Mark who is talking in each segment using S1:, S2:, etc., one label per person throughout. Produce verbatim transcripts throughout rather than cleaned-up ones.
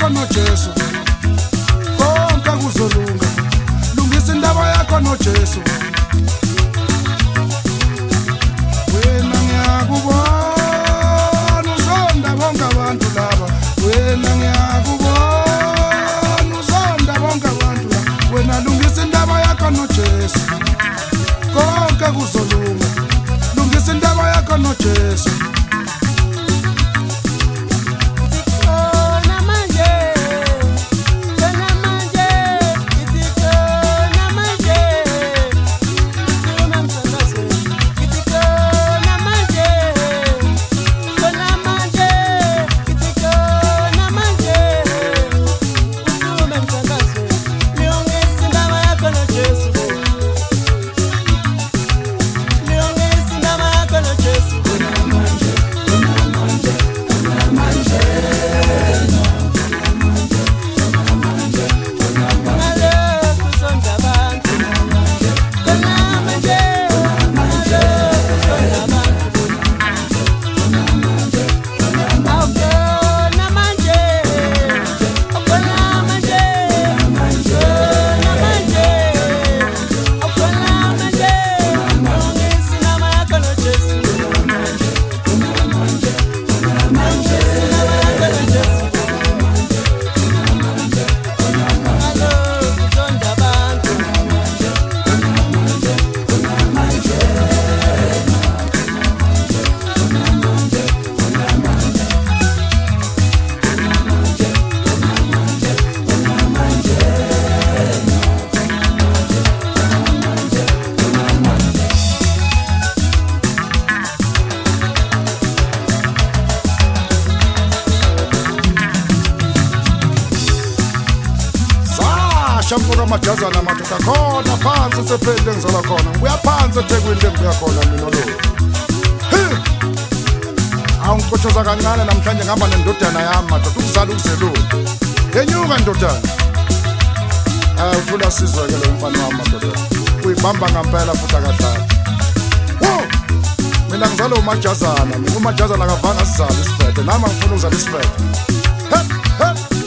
S1: yakho noJesu konke kuzolunga lungisa indaba yakho noJesu wena ngiyakubona uzonda bonke abantu laba wena ngiyakubona uzonda bonke abantu laba wena lungisa indaba yakho noJesu konke kuzolunga lungisa indaba yakho noJesu Shampura majazana madoda khona phansi sephele ngizala khona ngibuya phansi eThekwini ngibuya khona mina lo awungiqothoza kancane namhlanje ngihamba nendodana yami madoda ukuzala ukuzelula yenyuka ndodana ah uthola sizwe ke lo mfana wami madoda uyibamba ngempela futhi akadlala wo mina ngizala umajazana mina umajazana akavanga sizala isifete nami ngifuna ukuzala isifete he he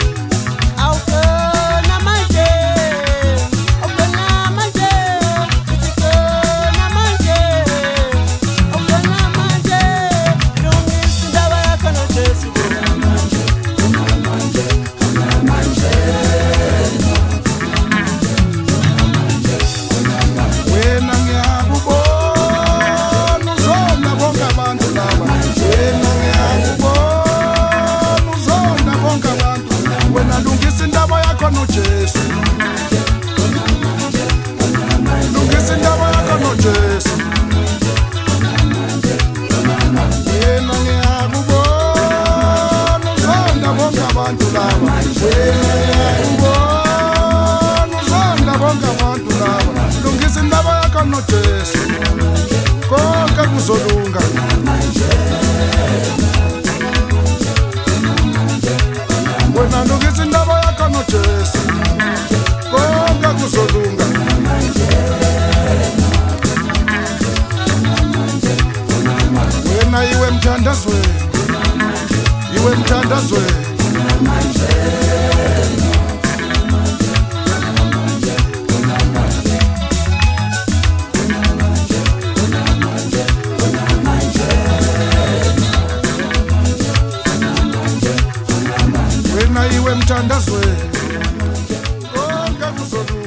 S1: noJesu lungisa indaba yakho noJesu wena ngiyakubona uzonda bonke abantu laba wena ngiyakubona uzonda bonke abantu laba lungisa indaba yakho noJesu konke kuzolunga wena lungisa indaba yakho noJesu konke kuzolunga wena iwe mthandazwe iwe mthandazwe wena iwe mthandazwe konke kuzolunga